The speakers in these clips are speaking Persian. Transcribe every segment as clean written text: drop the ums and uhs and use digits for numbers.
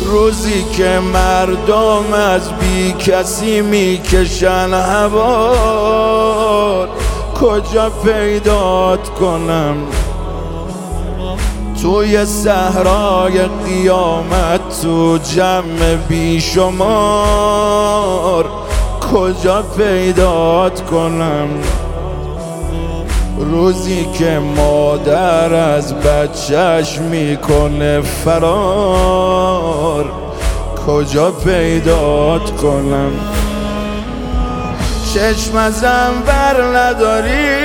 روزی که مردم از بی کسی میکشن هوا، کجا پیدات کنم؟ توی صحرای قیامت، تو جمع بی شمار، کجا پیدات کنم؟ روزی که مادر از بچهش میکنه فرار، کجا پیدات کنم؟ چشم ازم بر نداری،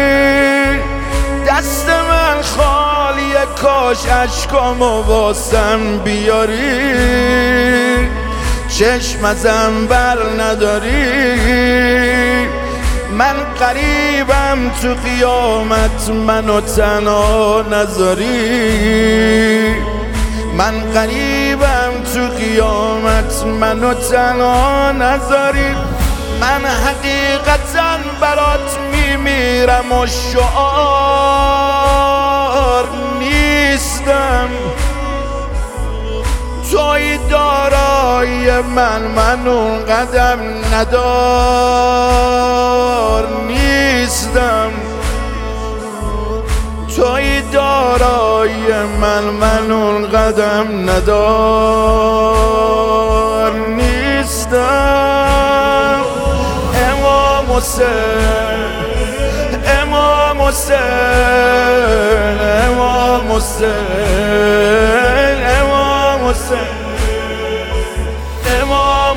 دست من خالیه، کاش اشکامو واسم بیاری. چشم ازم بر نداری، من قریبم تو قیامت، منو تنها نذاری. من قریبم تو قیامت، منو تنها نذاری. من حقیقتا برات میمیرم و شعار نیستم. توی دارای من اون قدم ندار نیستم. توی دارای من اون قدم ندار نیستم. امام حسین، امام حسین، امام حسین، امام حسین، امام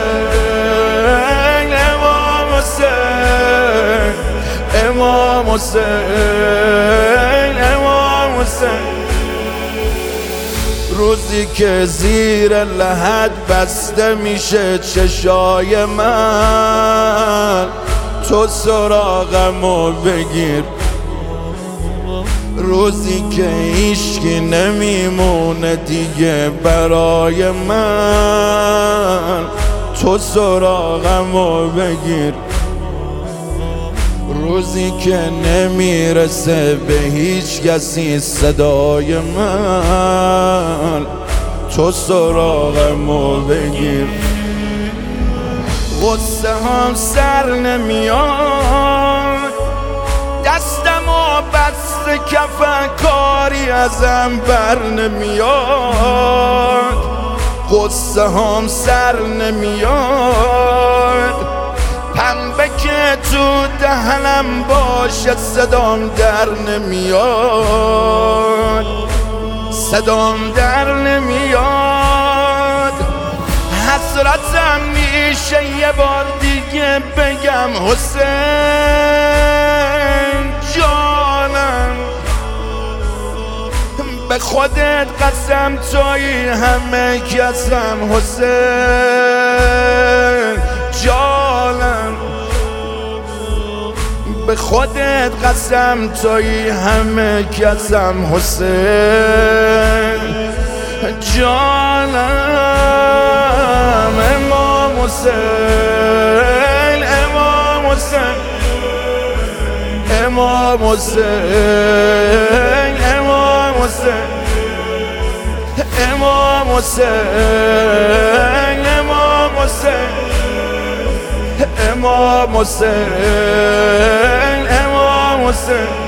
حسین، امام حسین، امام حسین، امام حسین. روزی که زیر لحد بسته میشه چشای من، تو سراغمو بگیر. روزی که هیچکی نمیمونه دیگه برای من، تو سراغمو بگیر. روزی که نمیرسه به هیچ کسی صدای من، تو سراغمو بگیر. غصه هم سر نمیاد، دستمو بسته کفن، کاری ازم بر نمیاد. غصه هم سر نمیاد، پنبه که تو دهنم باشه صدام در نمیاد، صدام در نمیاد. حسرتم میشه یه بار دیگه بگم حسین جانم. به خودت قسم توی همه کسم حسین جانم. به خودت قسم توی همه کسم حسین جانم. امام حسین، امام حسین، امام حسین، امام حسین، امام حسین، امام حسین، امام حسین، امام حسین.